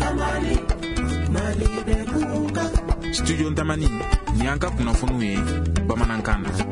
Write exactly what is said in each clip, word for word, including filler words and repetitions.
Studio Ntamani ni anka kunnafoniw ye bamanankan na.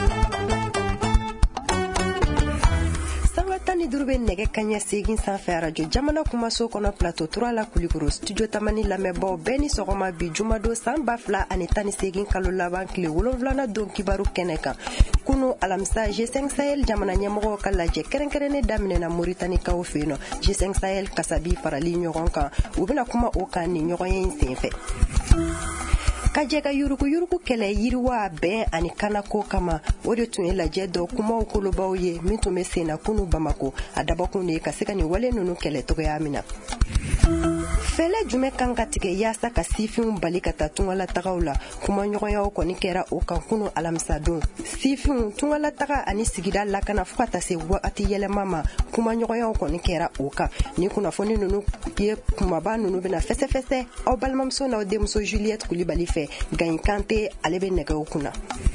Tani durbe nege kanya segin sanfɛ radio jamana kumaso kɔnɔ plateau trois la Kulikoro studio Tamani lamɛnbaw bɛɛ ni sɔgɔma bi jumado san ba fila ani tan ni segin kalo laban tile wolonwulana don kibaru kɛnɛ kan kunu alamisa G cinq Sahel jamana ɲɛmɔgɔw ka lajɛ kɛrɛnkɛrɛnnen daminɛna Mauritanie kaw fɛ yen nɔ G cinq Sahel kasabi farali ɲɔgɔn kan u bɛna kuma o kan ni ɲɔgɔn ye senfɛ. Kajeka yuruku yuruku kɛlɛ yiriwa bɛn ani kanako kama o de tun ye lajɛ dɔ kumaw kolobaw ye min tun bɛ senna kunu Bamako a dabɔkun de ye ka se ka nin wale ninnu kɛlɛ cogoya min na. Fɛlɛ jumɛn kan ka tigɛ yaasa ka sifinw bali ka taa tungalatagaw la kuma ɲɔgɔnyaw kɔni kɛra o kan kunu alamisa don sifinw tungalataga ani sigida lakana fo ka taa se wagati yɛlɛma ma kuma ɲɔgɔnyaw kɔni kɛra o kan ni kunnafoni ninnu ye kumaba ninnu bɛna fɛsɛfɛsɛ aw balimamuso n'aw denmuso Juliette Kulibali fɛ Gayin Kante ale bɛ nɛgɛw kunna.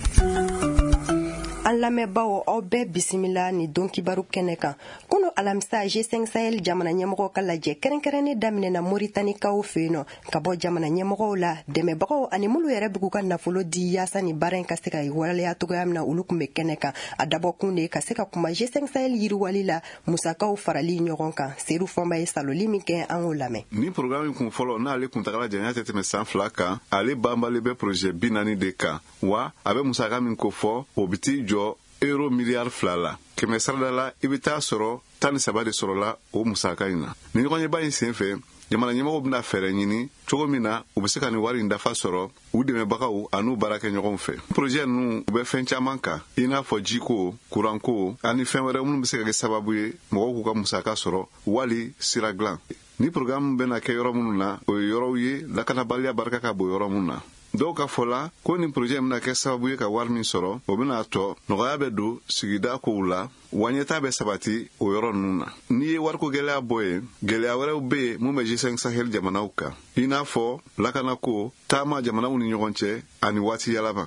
An lamɛnbaw aw bɛɛ bisimila ni don kibaru kɛnɛ kan kunu alamisa G cinq Sahel jamana ɲɛmɔgɔw ka lajɛ kɛrɛnkɛrɛnnen daminɛna Mauritanie kaw fɛ yen nɔ ka bɔ jamana ɲɛmɔgɔw la dɛmɛbagaw ani minnu yɛrɛ b'u ka nafolo di yaasa ni baara in ka se ka waleya cogoya min na olu tun bɛ kɛnɛ kan a dabɔkun de ka se ka kuma G cinq Sahel yiriwali la musakaw farali ɲɔgɔn kan Seru Fɔnba ye saloli min kɛ an k'o lamɛn. Ni programme kun fɔlɔ n'ale kuntagala janya tɛ tɛmɛ san fila kan ale banbali bɛ projet bi naani de kan wa a bɛ musaka min ko fɔ o bi t'i jɔ euro miliyari fila la kɛmɛ sarada la i bɛ taa sɔrɔ tan ni saba de sɔrɔla o musaka in na ni ɲɔgɔnyeba in senfɛ jamana ɲɛmɔgɔw bɛna fɛɛrɛ ɲini cogo min na u bɛ se ka nin wari in dafa sɔrɔ u dɛmɛbagaw an'u baara kɛ ɲɔgɔn fɛ projet ninnu u bɛ fɛn caman kan i n'a fɔ jiko kuranko ani fɛn wɛrɛ minnu bɛ se ka kɛ sababu ye mɔgɔw k'u ka musaka sɔrɔ wali sira dilan ni programme bɛna kɛ yɔrɔ minnu na o ye yɔrɔw ye lakanabaliya barika ka bon yɔrɔ minnu na dɔw ka fɔ la ko nin projet bɛna kɛ sababu ye ka wari min sɔrɔ o bɛna tɔ nɔgɔya bɛ don sigida kow la wa ɲɛta bɛ sabati o yɔrɔ ninnu na n'i ye wariko gɛlɛya bɔ yen gɛlɛya wɛrɛw bɛ yen mun bɛ G cinq Sahel jamanaw kan i n'a fɔ lakanako taama jamanaw ni ɲɔgɔn cɛ ani waati yɛlɛma.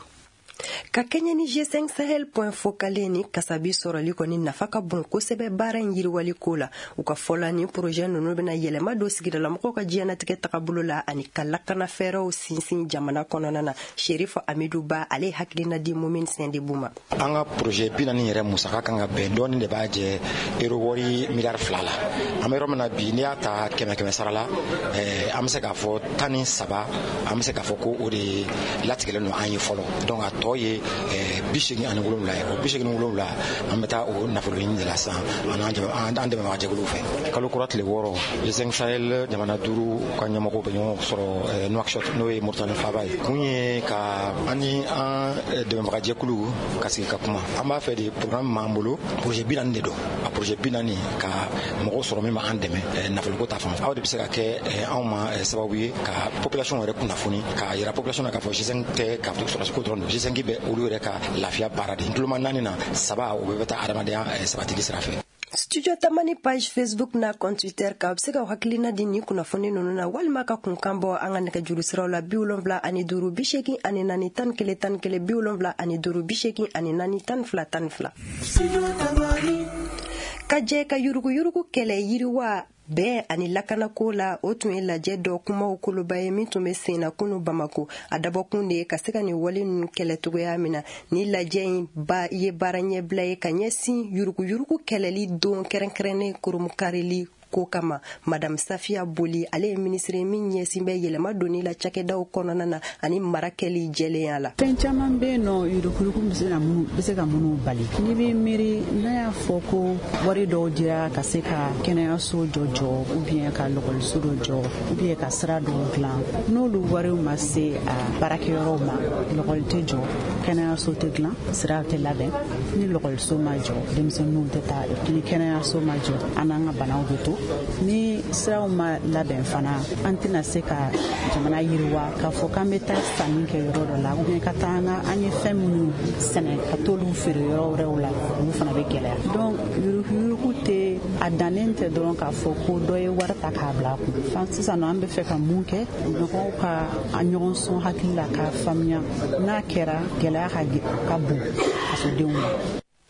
Ka kɛɲɛ ni G cinq Sahel point focale ni kasabi sɔrɔli kɔni nafa ka bon kosɛbɛ baara in yiriwali ko la u ka fɔla ni projet ninnu bɛna yɛlɛma don sigidalamɔgɔw ka diɲɛnatigɛ tagabolo la ani ka lakana fɛɛrɛw sinsin jamana kɔnɔna na Sherif Amidou Ba ale hakilina di Mumin Sendebu ma. An ka projet bi naani yɛrɛ musaka kan ka bɛn dɔɔni de b'a jɛ euro wɔri miliyari fila la an bɛ yɔrɔ min na bi n'i y'a ta kɛmɛ kɛmɛ sara la an bɛ se k'a fɔ tan ni saba an bɛ se k'a fɔ ko o de latigɛlen don an ye fɔlɔ donc a tɔ ye bi segin ani wolonwula ye o bi segin ani wolonwula an bɛ taa o nafolo ɲini de la sisan an dɛmɛbaga jɛkuluw fɛ kalo kura tile wɔɔrɔ G cinq Sahel jamana duuru ka ɲɛmɔgɔw bɛ ɲɔgɔn sɔrɔ Nouakchott n'o ye Mauritanie faaba ye kun ye ka an ni an dɛmɛbaga jɛkuluw ka sigi ka kuma an b'a fɛ de programme b'an bolo projet bi naani de don a projet bi naani ka mɔgɔw sɔrɔ min b'an dɛmɛ nafoloko ta fan aw de bɛ se ka kɛ anw ma sababu ye ka population yɛrɛ kunnafoni ka yira population na k'a fɔ G cinq tɛ ka sɔrɔsi ko dɔrɔn don G cinq bɛ olu yɛrɛ ka lafiya baara de tuloma naani na saba o bɛ taa adamadenya sabatili sira fɛ. Studio Tamani page Facebook na compte Twitter ka bɛ se ka hakilina di ni kunnafoni ninnu na walima ka kunkan bɔ an ka nɛgɛjuru siraw la bi wolonwula ani duuru bi seegin ani naani tan ni kelen tan ni kelen bi wolonwula ani duuru bi seegin ani naani tan ni fila tan ni fila. Ka jɛ ka yurugu yurugu kɛlɛ yiriwa bɛɛ ani lakanako la o tun ye lajɛ dɔ kumaw koloba ye min tun bɛ senna kunu Bamako a dabɔkun de ye ka se ka nin wale ninnu kɛlɛ cogoya min na ni lajɛ in ba ye baara ɲɛbila ye ka ɲɛsin yurugu yurugu kɛlɛli don kɛrɛnkɛrɛnnen koromukarili ko kama Madame Safia Boli ale ye ministre min ɲɛsin bɛ yɛlɛma donni la cakɛdaw kɔnɔna na ani mara kɛli jɛlenya la. Fɛn caman bɛ yen nɔ yuruguyurugu bɛ se ka minnu bɛ se ka minnu bali n'i bɛ miiri n'a y'a fɔ ko wari dɔw dira ka se ka kɛnɛyaso dɔ jɔ ou bien ka lɔgɔliso dɔ jɔ ou bien ka sira dɔw dilan n'olu wariw ma se a baarakɛyɔrɔw ma lɔgɔli tɛ jɔ kɛnɛyaso tɛ dilan siraw tɛ labɛn ni lɔgɔliso ma jɔ denmisɛnninw tɛ taa ni kɛnɛyaso ma jɔ an n'an ka banaw bɛ to ni siraw ma labɛn fana an tɛna se ka jamana yiriwa k'a fɔ k'an bɛ taa sanni kɛ yɔrɔ dɔ la ou bien ka taa an ye fɛn minnu sɛnɛ ka t'olu feere yɔrɔ wɛrɛw la olu fana bɛ gɛlɛya donc yuruguyurugu tɛ a dannen tɛ dɔrɔn k'a fɔ ko dɔ ye wari ta k'a bila a kun sisan an bɛ fɛ ka mun kɛ mɔgɔw ka a ɲɔgɔn sɔn hakili la k'a faamuya n'a kɛra gɛlɛya ka bon fasodenw ma.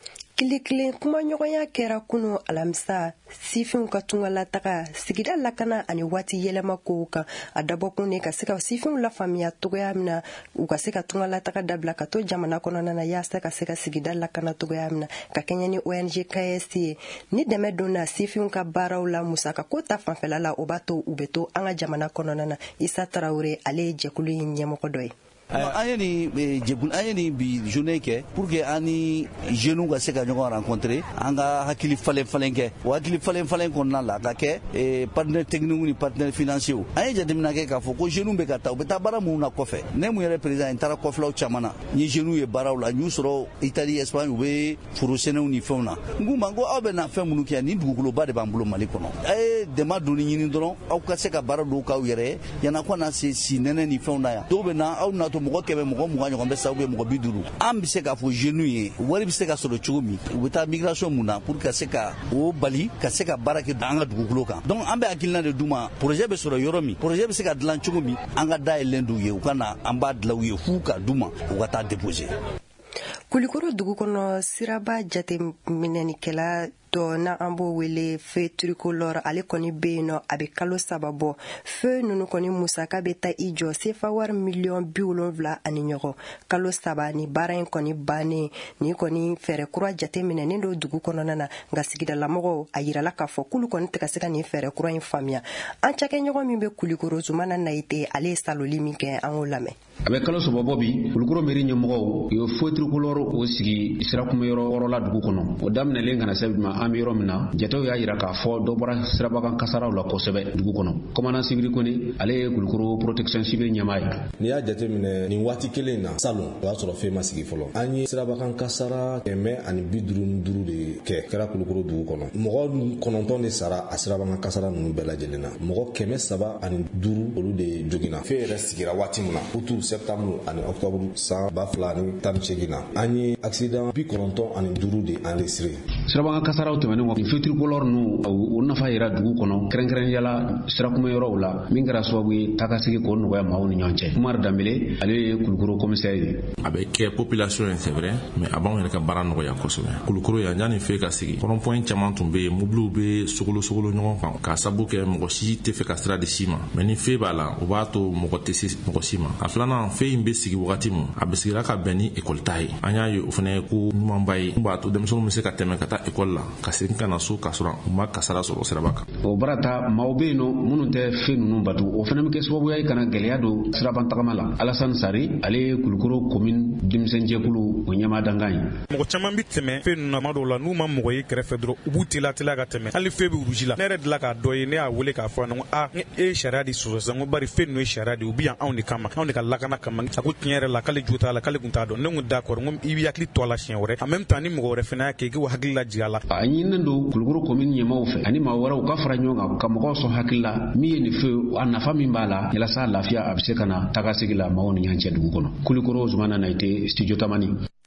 Kili-kilen kumaɲɔgɔnya kɛra kunu alamisa sifinw ka tunga lataga sigida lakana ani waati yɛlɛma kow kan a dabɔkun ne ka se ka sifinw lafaamuya togoya min na u ka se ka tunga lataga dabila ka to jamana kɔnɔna na yaasa ka se ka sigida lakana togoya min na ka kɛɲɛ ni O N G K S ye ni dɛmɛ donna sifinw ka baaraw la musaka ko ta fanfɛla la o b'a to u bɛ to an ka jamana kɔnɔna na Isa Tarawele ale ye jɛkulu in ɲɛmɔgɔ dɔ ye. an ye ni jɛkulu an ye ni bi journée kɛ pour que an ni jeunes ka se ka ɲɔgɔn rencontrer an ka hakili falen falen kɛ o hakili falen falen kɔnɔna la ka kɛ partenaire technique ni partenaire financier an ye jateminɛ kɛ k'a fɔ ko jeunes bɛ ka taa u bɛ taa baara minnu na kɔfɛ ne mun yɛrɛ président n taara kɔfilaw caman na n ye jeunes ye baaraw la n y'u sɔrɔ Italie Espagne u bɛ forosɛnɛw ni fɛnw na n k'u ma ko aw bɛ na fɛn minnu kɛ ni dugukoloba de b'an bolo Mali kɔnɔ a ye dɛmɛ donni ɲini dɔrɔn aw ka se ka baara dɔw k'aw yɛrɛ ye yanni ko na se si nɛnɛ ni fɛnw na yan dɔw bɛ na aw na to mɔgɔ kɛmɛ mɔgɔ mugan ɲɔgɔn bɛ sa ou bien mɔgɔ bi duuru an bɛ se k'a fɔ jeunes ye wari bɛ se ka sɔrɔ cogo min u bɛ taa migration mun na pour que ka se ka o bali ka se ka baara kɛ an ka dugukolo kan donc an bɛ hakilina de d'u ma projet bɛ sɔrɔ yɔrɔ min projet bɛ se ka dilan cogo min an ka dayɛlɛn d'u ye u ka na an b'a dilan u ye f'u ka d'u ma u ka taa déposer. Kulikoro dugu kɔnɔ siraba jateminɛnikɛla dɔ na an b'o wele feu tricolore ale kɔni bɛ yen nɔ a bɛ kalo saba bɔ feu ninnu kɔni musaka bɛ taa i jɔ sefa wari miliyɔn bi wolonwula ani ɲɔgɔn kalo saba ni baara in kɔni bannen ni kɔni fɛɛrɛ kura jateminɛnen don dugu kɔnɔna na nka sigidalamɔgɔw a yirala k'a fɔ k'olu kɔni tɛ ka se ka nin fɛɛrɛ kura in faamuya an cakɛɲɔgɔn min bɛ Kulikoro Zumana Nayite ale ye saloli min kɛ an k'o lamɛn. A bɛ kalo saba bɔ bi Kulikoro mairie ɲɛmɔgɔw u ye feu tricolore o sigi sirakunbɛyɔrɔ wɔɔrɔ la dugu kɔnɔ o daminɛlen kana se ma an bɛ yɔrɔ min na jatew y'a yira k'a fɔ dɔ bɔra sirabakan kasaraw la kosɛbɛ dugu kɔnɔ commandant Sibiri Kone ale ye Kulikoro protection civile ɲɛmaa ye. N'i y'a jateminɛ nin waati kelen na salon o y'a sɔrɔ fɛn ma sigi fɔlɔ an ye sirabakan kasara kɛmɛ ani bi duuru ni duuru de kɛ kɛra Kulikoro dugu kɔnɔ mɔgɔ kɔnɔntɔn de sara a sirabakan kasara ninnu bɛɛ lajɛlen na mɔgɔ kɛmɛ saba ani duuru olu de joginna fɛn yɛrɛ sigira waati min na utu septembre ani octobre san ba fila ani tan ni seegin na an ye accident bi kɔnɔntɔn ani duuru de enregistré. Sirabakan kasaraw tɛmɛnen kɔ feu tricolore nu o nafa yira dugu kɔnɔ kɛrɛnkɛrɛnyala sirakunbɛyɔrɔw la min kɛra sababu ye tagasegi k'o nɔgɔya maaw ni ɲɔgɔn cɛ. Umar Dambele ale ye Kulikoro commissaire ye. A bɛ kɛ population ye c'est vrai mais a b'anw yɛrɛ ka baara nɔgɔya kosɛbɛ. Kulikoro yan yanni feu ka sigi rond-point caman tun bɛ yen mobiliw bɛ sogolo sogolo ɲɔgɔn kan k'a sababu kɛ mɔgɔ si tɛ fɛ ka sira di si ma mais ni feu b'a la o b'a to mɔgɔ tɛ se mɔgɔ si ma. A filanan feu in bɛ sigi wagati min a bɛ sigira ka bɛn ni école ta ye an y'a ye o fana ye ko ɲumanba ye mun b'a to denmisɛnninw bɛ se ka tɛmɛ ka taa école la ka segin ka na so ka sɔrɔ u ma kasara sɔrɔ siraba kan. O barata maaw bɛ yen nɔ minnu tɛ fɛn ninnu batu o fana bɛ kɛ sababuya ye kana gɛlɛya don siraban tagama la. Alassane Sari ale ye Kulikoro commune denmisɛn jɛkulu o ɲɛmaa dankan ye. Mɔgɔ caman bɛ tɛmɛ fɛn ninnu na tuma dɔw la n'u ma mɔgɔ ye kɛrɛfɛ dɔrɔn u b'u teliya teliya ka tɛmɛ hali fɛn bɛ rouge la ne yɛrɛ dila k'a dɔ ye ne y'a wele k'a fɔ a ɲɛna a e ye sariya di sɔsɔ sisan ko bari fɛn ninnu ye sariya de u bɛ yan anw de kama anw de ka lakana kama a ko tiɲɛ yɛrɛ la k'ale jo t'a la k'ale tun t'a dɔn ne ko d'accord n ko i bɛ hakili to a la siɲɛ wɛrɛ en même temps ni mɔgɔ wɛrɛ fana y'a kɛ i k'o hakili lajigin a la. A ɲininen don Kulikoro commune ɲɛmaaw fɛ ani maa wɛrɛw ka fara ɲɔgɔn kan ka mɔgɔw sɔn hakili la min ye nin feu a nafa min b'a la yalasa lafiya a bɛ se ka na tagasegi la maaw ni ɲɔgɔn cɛ dugu kɔnɔ. Kulikoro Zumana Nayite studio Tamani.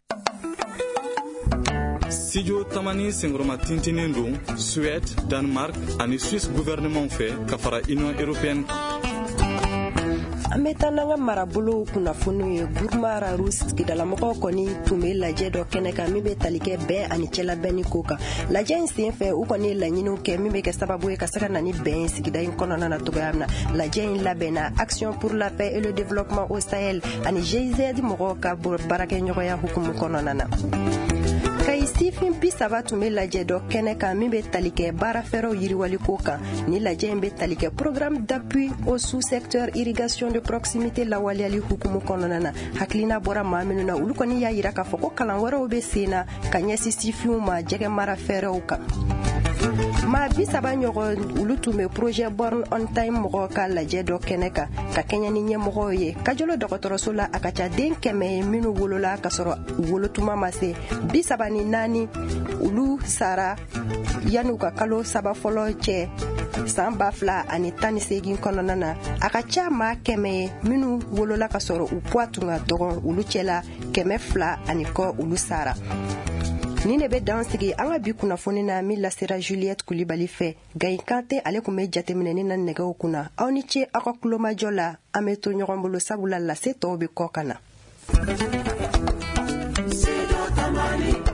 Studio Tamani sengoroma tintinin don Suède, Danemark ani Suisse gouvernement fɛ ka fara Union européenne. An bɛ taa n'an ka marabolow kunnafoniw ye Burma Rus sigidalamɔgɔw kɔni tun bɛ lajɛ dɔ kɛnɛ kan min bɛ tali kɛ bɛn ani cɛlabɛnni ko kan lajɛ in sen fɛ u kɔni ye laɲiniw kɛ min bɛ kɛ sababu ye ka se ka na ni bɛn ye sigida in kɔnɔna na cogoya min na lajɛ in labɛnna Action pour la paix et le développement au Sahel ani G I Z mɔgɔw ka baarakɛɲɔgɔnya hukumu kɔnɔna na. Kayi sifin bi saba tun bɛ lajɛ dɔ kɛnɛ kan min bɛ tali kɛ baara fɛɛrɛw yiriwali ko kan ni lajɛ in bɛ tali kɛ programme d'appui au sous-secteur irrigation de proximité lawaleyali hukumu kɔnɔna na hakilina bɔra maa minnu na olu kɔni y'a yira k'a fɔ ko kalan wɛrɛw bɛ sen na ka ɲɛsin sifinw ma jɛgɛ mara fɛɛrɛw kan. maa bi saba ɲɔgɔn olu tun bɛ projet born on time mɔgɔw ka lajɛ dɔ kɛnɛ kan ka kɛɲɛ ni ɲɛmɔgɔw ye kajolo dɔgɔtɔrɔso la a ka ca den kɛmɛ ye minnu wolola ka sɔrɔ wolotuma ma se bi saba ni naani olu sara yanni u ka kalo saba fɔlɔ cɛ san ba fila ani tan ni seegin kɔnɔna na a ka ca maa kɛmɛ ye minnu wolola ka sɔrɔ u poids tun ka dɔgɔn olu cɛla kɛmɛ fila ani kɔ olu sara. Ni ne bɛ dan sigi an ka bi kunnafoni na min lasera Juliette Kulibali fɛ Gayi Kante ale kun bɛ jateminɛni na nɛgɛw kunna aw ni ce aw ka kulomajɔ la an bɛ to ɲɔgɔn bolo sabula lase tɔw bɛ kɔ ka na.